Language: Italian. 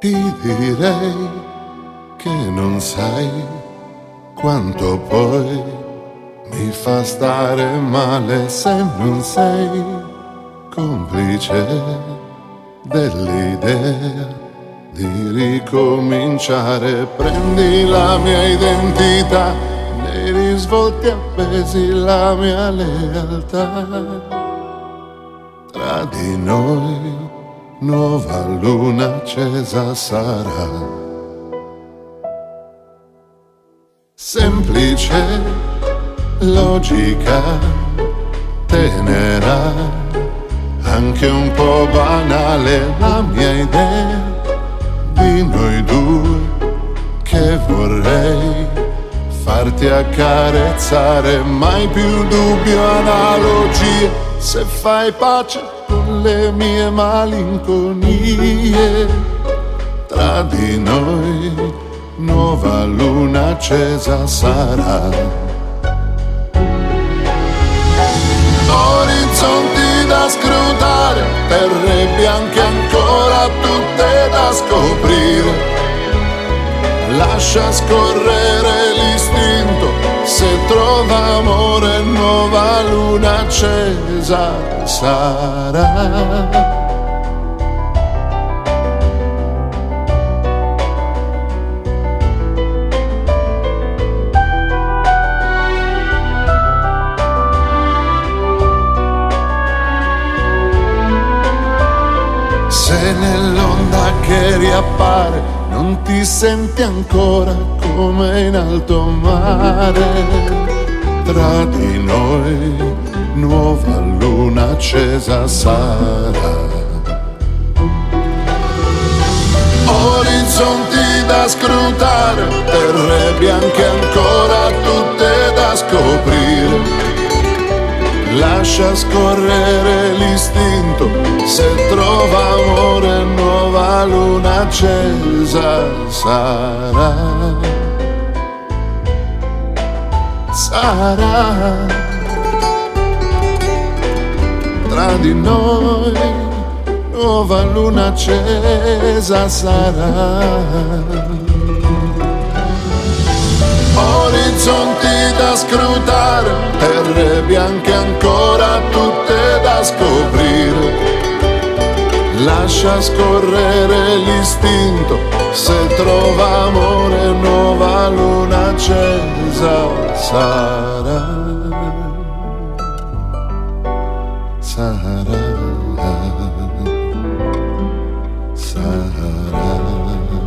Ti direi che non sai quanto poi mi fa stare male se non sei complice dell'idea di ricominciare. Prendi la mia identità, nei risvolti appesi la mia lealtà. Tra di noi nuova luna accesa sarà. Semplice logica tenera, anche un po' banale la mia idea di noi due, che vorrei farti accarezzare, mai più dubbio, analogie, se fai pace con le mie malinconie. Tra di noi nuova luna accesa sarà. Orizzonti da scrutare, terre bianche ancora tutte da scoprire. Lascia scorrere l'istinto, se trova amore nuova luna accesa sarà. Se nell'onda che riappare non ti senti ancora come in alto mare, tra di noi nuova luna accesa sarà. Orizzonti da scrutare, terre bianche ancora tutte da scoprire. Lascia scorrere l'istinto, se trova amore nuova luna accesa sarà. Sarà. Tra di noi nuova luna accesa sarà. Orizzonti da scrutare, terre bianche ancora tutte da scoprire. Lascia scorrere l'istinto, se trova amore nuova luna accesa sarà. Sarà. Sarà.